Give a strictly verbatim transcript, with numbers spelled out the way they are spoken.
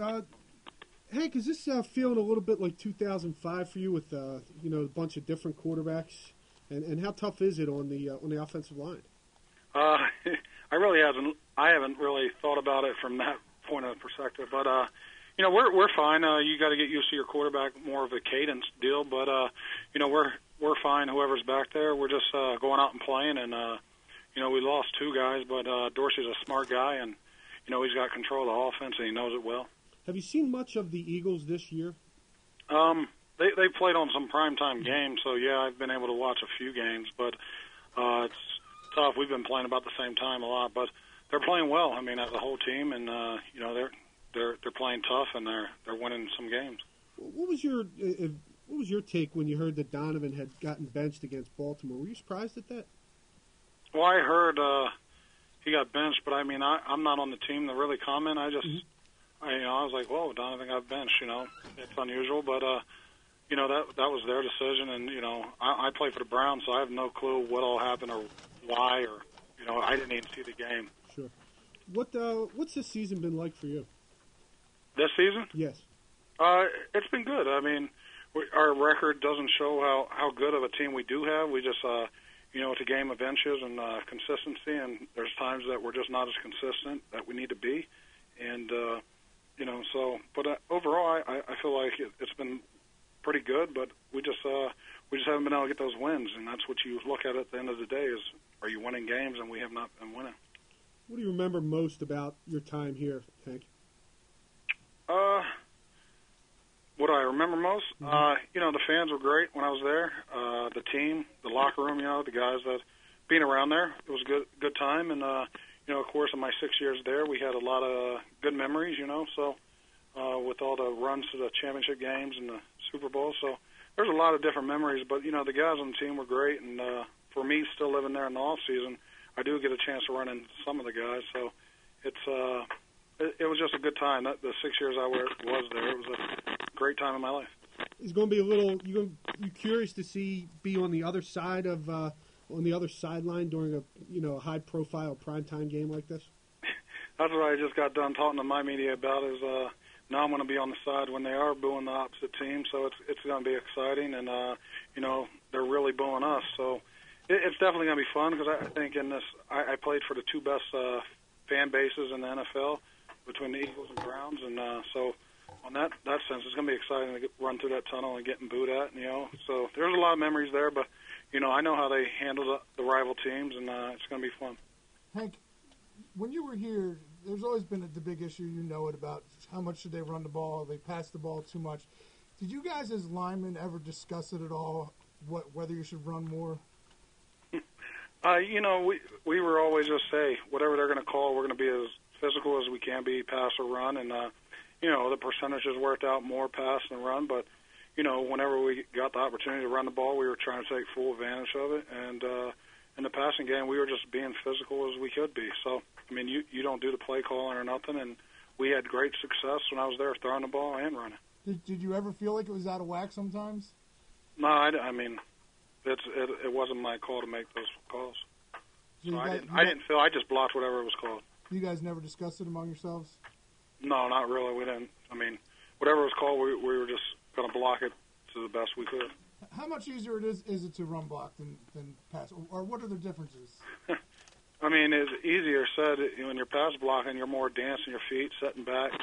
Uh, Hank, is this uh, feeling a little bit like two thousand five for you with uh, you know a bunch of different quarterbacks, and, and how tough is it on the uh, on the offensive line? Uh, I really haven't. I haven't really thought about it from that point of perspective. But uh, you know, we're we're fine. Uh, you got to get used to your quarterback, more of a cadence deal. But uh, you know, we're we're fine. Whoever's back there, we're just uh, going out and playing. And uh, you know, we lost two guys, but uh, Dorsey's a smart guy, and you know, he's got control of the offense, and he knows it well. Have you seen much of the Eagles this year? Um, they they played on some primetime games, so yeah, I've been able to watch a few games, but uh, it's tough. We've been playing about the same time a lot, but they're playing well. I mean, as a whole team, and uh, you know, they're they're they're playing tough, and they're they're winning some games. What was your uh, what was your take when you heard that Donovan had gotten benched against Baltimore? Were you surprised at that? Well, I heard uh, he got benched, but I mean, I, I'm not on the team to really comment. I just. Mm-hmm. I, you know, I was like, whoa, Donovan got benched, you know. It's unusual, but, uh, you know, that that was their decision. And, you know, I, I play for the Browns, so I have no clue what all happened or why or, you know, I didn't even see the game. Sure. What uh, What's this season been like for you? This season? Yes. Uh, it's been good. I mean, we, our record doesn't show how, how good of a team we do have. We just, uh, you know, it's a game of inches and uh, consistency, and there's times that we're just not as consistent that we need to be. And, uh, You know, so, but uh, overall, I, I feel like it, it's been pretty good. But we just, uh, we just haven't been able to get those wins, and that's what you look at at the end of the day: is are you winning games? And we have not been winning. What do you remember most about your time here, Hank? Uh, what do I remember most? Mm-hmm. Uh, you know, the fans were great when I was there. Uh, the team, the locker room, you know, the guys that being around there, it was a good, good time, and. Uh, You know, of course, in my six years there, we had a lot of good memories, you know, so uh, with all the runs to the championship games and the Super Bowl. So there's a lot of different memories. But, you know, the guys on the team were great. And uh, for me, still living there in the off-season, I do get a chance to run into some of the guys. So it's uh, it, it was just a good time. That, the six years I was there, it was a great time in my life. It's going to be a little – you you curious to see be on the other side of uh, – on the other sideline during a you know a high profile primetime game like this? That's what I just got done talking to my media about. Is uh, now I'm going to be on the side when they are booing the opposite team, so it's it's going to be exciting, and uh, you know they're really booing us, so it, it's definitely going to be fun because I, I think in this I, I played for the two best uh, fan bases in the N F L between the Eagles and Browns, and uh, so on that that sense it's going to be exciting to get, run through that tunnel and getting booed at, you know. So there's a lot of memories there, but. You know, I know how they handle the, the rival teams, and uh, it's going to be fun. Hank, when you were here, there's always been a, the big issue, you know it, about how much should they run the ball, they pass the ball too much. Did you guys as linemen ever discuss it at all, what whether you should run more? Uh, you know, we we were always just say, whatever they're going to call, we're going to be as physical as we can be, pass or run, and, uh, you know, the percentages worked out more pass than run, but you know, whenever we got the opportunity to run the ball, we were trying to take full advantage of it. And uh, in the passing game, we were just being physical as we could be. So, I mean, you, you don't do the play calling or nothing. And we had great success when I was there throwing the ball and running. Did, did you ever feel like it was out of whack sometimes? No, I, I mean, it's, it, it wasn't my call to make those calls. So, so I, guys, didn't, I didn't feel, I just blocked whatever it was called. You guys never discussed it among yourselves? No, not really. We didn't. I mean, whatever it was called, we, we were just going to block it to the best we could. How much easier it is is it to run block than, than pass? Or, or what are the differences? I mean, it's easier said when you're pass blocking, you're more dancing your feet, setting back,